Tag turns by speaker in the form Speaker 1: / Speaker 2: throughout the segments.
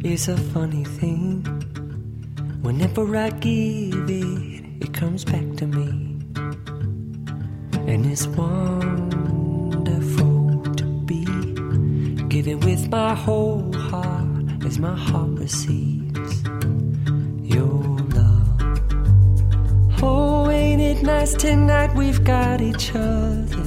Speaker 1: is a funny thing. Whenever I give it, it comes back to me. And it's wonderful to be giving with my whole heart as my heart receives your love. Oh, ain't it nice tonight we've got each other.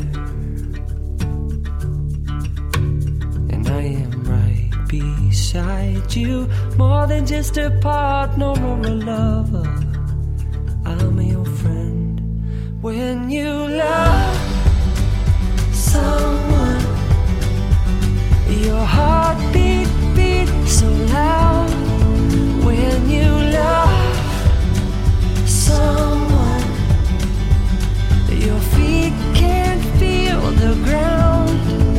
Speaker 1: And I am right beside you, more than just a partner or a lover. I'm your friend. When you love someone, your heart beat so loud. When you love someone, your feet can't feel the ground.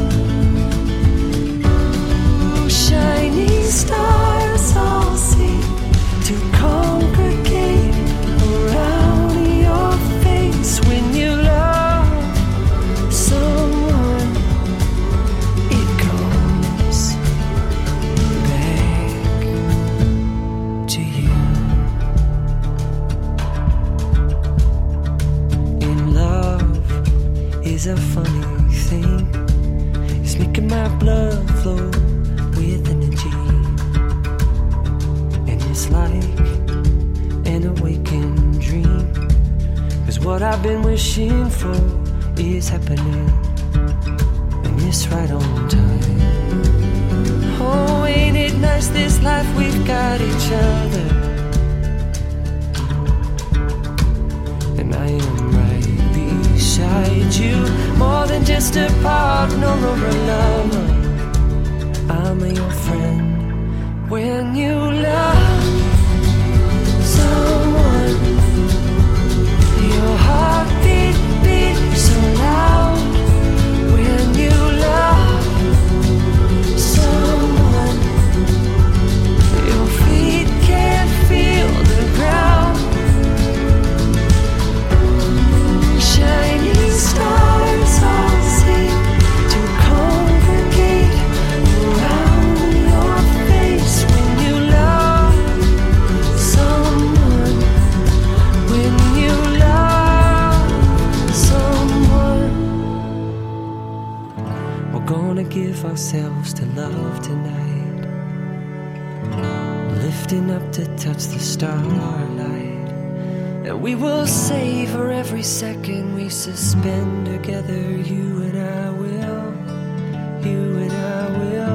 Speaker 1: Ooh, shining stars all seem to congregate around your face. When you love someone, it comes back to you. In love is a funny thing. It's making my blood flow with energy. And it's like an awakened dream. 'Cause what I've been wishing for is happening. And it's right on time. Oh, ain't it nice this life we've got each other. And I am right beside you, more than just a partner or a lover. I'm your friend. When you love someone, your heart beat so loud. When you love someone, your feet can't feel the ground. Shining stars all seem to congregate around your face. When you love someone, when you love someone, we're gonna give ourselves to love tonight, lifting up to touch the starlight. And we will savor every second we suspend together. You and I will, you and I will.